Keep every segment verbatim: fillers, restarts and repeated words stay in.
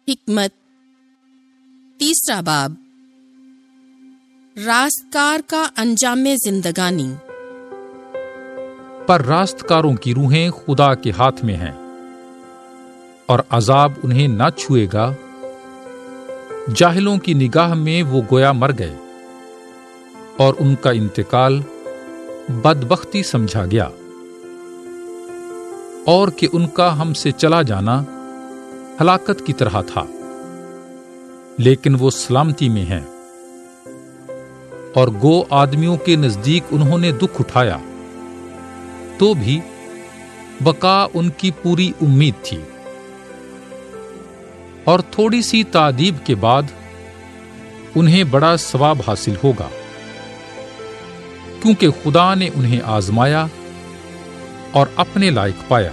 حکمت تیسرا باب راستکار کا انجام زندگانی۔ پر راستکاروں کی روحیں خدا کے ہاتھ میں ہیں اور عذاب انہیں نہ چھوئے گا۔ جاہلوں کی نگاہ میں وہ گویا مر گئے اور ان کا انتقال بدبختی سمجھا گیا، اور کہ ان کا ہم سے چلا جانا ہلاکت کی طرح تھا، لیکن وہ سلامتی میں ہیں۔ اور گو آدمیوں کے نزدیک انہوں نے دکھ اٹھایا، تو بھی بقا ان کی پوری امید تھی، اور تھوڑی سی تادیب کے بعد انہیں بڑا ثواب حاصل ہوگا، کیونکہ خدا نے انہیں آزمایا اور اپنے لائق پایا۔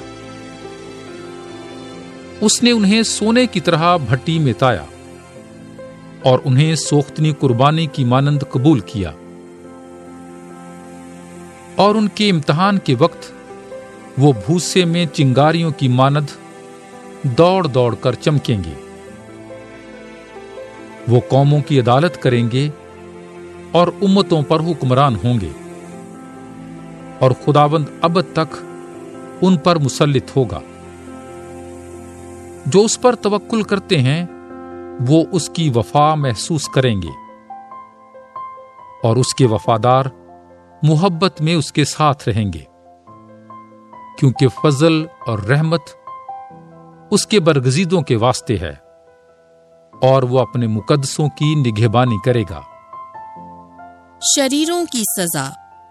اس نے انہیں سونے کی طرح بھٹی میں تایا اور انہیں سوختنی قربانی کی مانند قبول کیا، اور ان کے امتحان کے وقت وہ بھوسے میں چنگاریوں کی مانند دوڑ دوڑ کر چمکیں گے۔ وہ قوموں کی عدالت کریں گے اور امتوں پر حکمران ہوں گے، اور خداوند ابد تک ان پر مسلط ہوگا۔ جو اس پر توکل کرتے ہیں وہ اس کی وفا محسوس کریں گے، اور اس کے وفادار محبت میں اس کے ساتھ رہیں گے، کیونکہ فضل اور رحمت اس کے برگزیدوں کے واسطے ہے، اور وہ اپنے مقدسوں کی نگہبانی کرے گا۔ شریروں کی سزا۔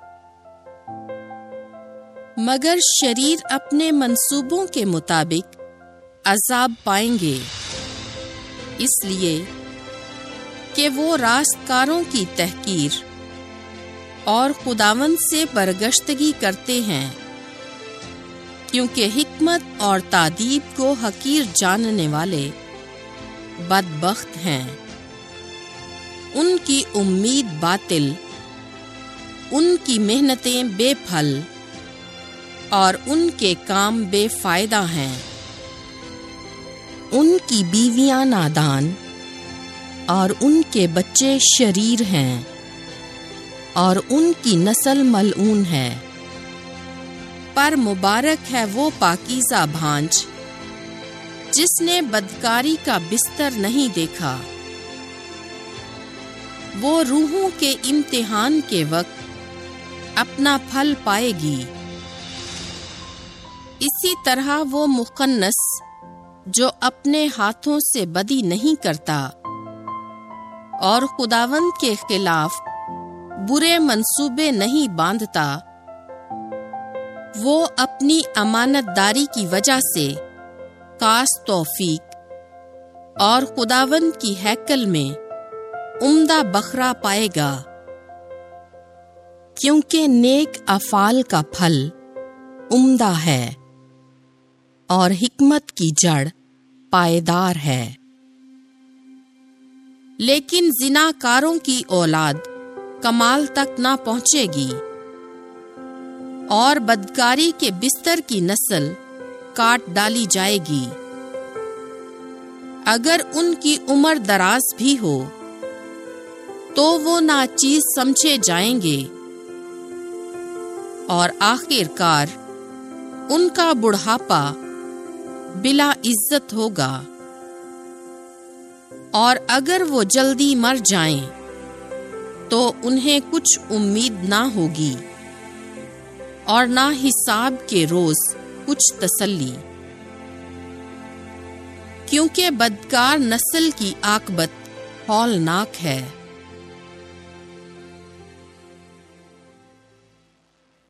مگر شریر اپنے منصوبوں کے مطابق عذاب پائیں گے، اس لیے کہ وہ راستکاروں کی تحقیر اور خداوند سے برگشتگی کرتے ہیں، کیونکہ حکمت اور تادیب کو حقیر جاننے والے بدبخت ہیں۔ ان کی امید باطل، ان کی محنتیں بے پھل، اور ان کے کام بے فائدہ ہیں۔ ان کی بیویاں نادان اور ان کے بچے شریر ہیں، اور ان کی نسل ملعون ہے۔ پر مبارک ہے وہ پاکیزہ بھانج جس نے بدکاری کا بستر نہیں دیکھا۔ وہ روحوں کے امتحان کے وقت اپنا پھل پائے گی۔ اسی طرح وہ مخنث جو اپنے ہاتھوں سے بدی نہیں کرتا اور خداوند کے خلاف برے منصوبے نہیں باندھتا، وہ اپنی امانت داری کی وجہ سے خاص توفیق اور خداوند کی ہیکل میں عمدہ بکھرا پائے گا، کیونکہ نیک افعال کا پھل عمدہ ہے اور حکمت کی جڑ پائیدار ہے۔ لیکن زناکاروں کی اولاد کمال تک نہ پہنچے گی، اور بدکاری کے بستر کی نسل کاٹ ڈالی جائے گی۔ اگر ان کی عمر دراز بھی ہو تو وہ ناچیز سمجھے جائیں گے، اور آخر کار ان کا بڑھاپا بلا عزت ہوگا۔ اور اگر وہ جلدی مر جائیں تو انہیں کچھ امید نہ ہوگی، اور نہ حساب کے روز کچھ تسلی، کیونکہ بدکار نسل کی عاقبت ہولناک ہے۔